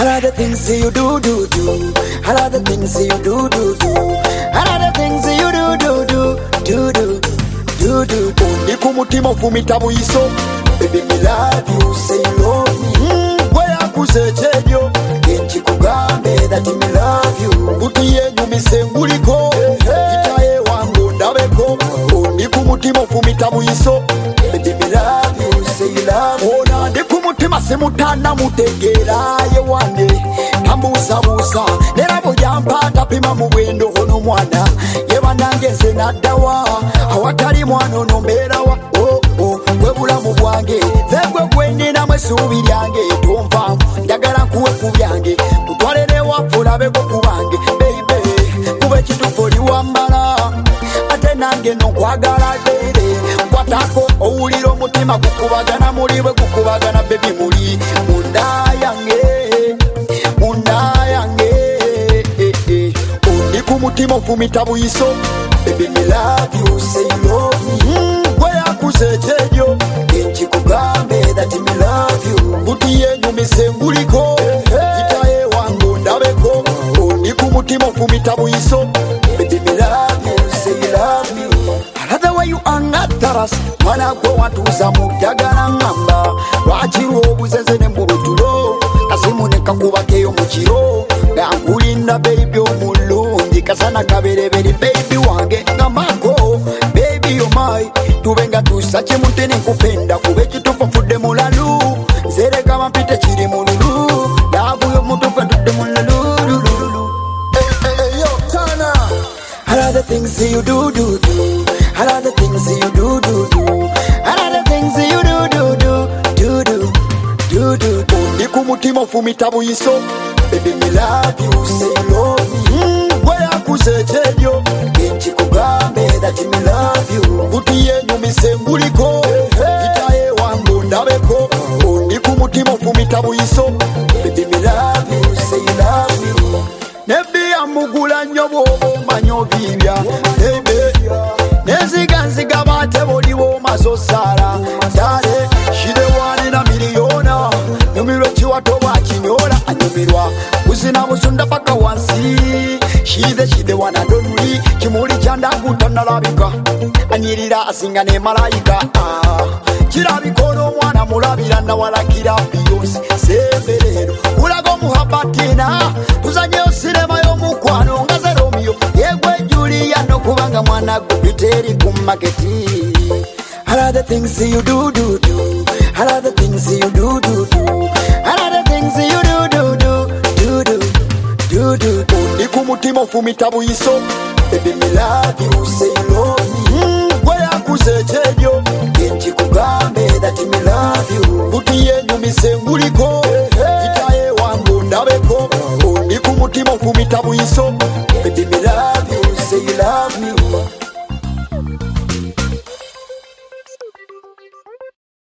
I love the things you do. I love the things you do. I love the things you do. Undi kumutima fumita buiso. Baby, me love you, say you love me. Where I could say chejo. Kenchi kugambe that me love you. Uti yenyu misenguliko. Itae wangu ndabeko. Undi kumutima fumita buiso. Baby, me love you, say you love me. Ona ndi kumutima simutana mutegera ye wange. Tambusa nerabo jampata pima mu bwendo hono mwana ye banangeze nadawa awatali mwana ono mberawa webula mu bwange zegwe gwenina mwesubi lyange tumpa njagala kuwe kubyange tutwalere wafula bego kubange baby kube kitufu liwambala ate nange nokwagala dere kwatako owulira omutima gukubagana muli bwe gukubagana baby muli munda yange mutima fumita buiso. Baby, me love you, say you love me. Where I could say chejo. Kenchi kugambe that me love you. Uti yenyu misenguliko. Itae wangu ndabeko. Undi kumutima fumita buiso. Baby, me love you, say you love me. I love the way you angataras. Mana kwa watu za mugagana ngamba. Wajiru obuzeze nemburutulo. Kasimu nekakubakeyo muchiro. Gangulinda baby omulungi kasana kabereberi baby wange ngamako baby oh my tubenga tusache mutene kupenda kube kitufa fude mulalu zere kama mpite chiri mululu lavu yo mutufa tude mulalu hey yo Tana I love the things you do I love the things you do I love the things you do undi kumutima fumita buiso. Baby, me love you, say you love me. Where I could say chejo. Kenchi kugambe that me love you. Uti yenyu misenguliko. Itae wangu ndabeko. Undi kumutima fumita buiso. Baby, me love you, say you love me. Nebi amugula nyobo manyo bibya. Baby, neziganziga bate boliwo masosala. Dale, she the one in a million. Numiro chiwato wakinyola anyumirwa uzina busunda paka wansi shide one and only kimuli chanda kutana labika anyirira asinga ne malaika kirabikono mwana mulabira na walakira biyonsi seberero ulago muhabatina tuzanye osirema yo mukwano ngaze Romeo yegwe Julia no kubanga mwana gubiteri kumaketi. I love the things you do I love the things you do I love the things you do undi kumutima fumita buiso. Baby, me love you, say you love me. Where I could say chejo. Kenchi kugambe that me love you. Uti yenyu misenguliko.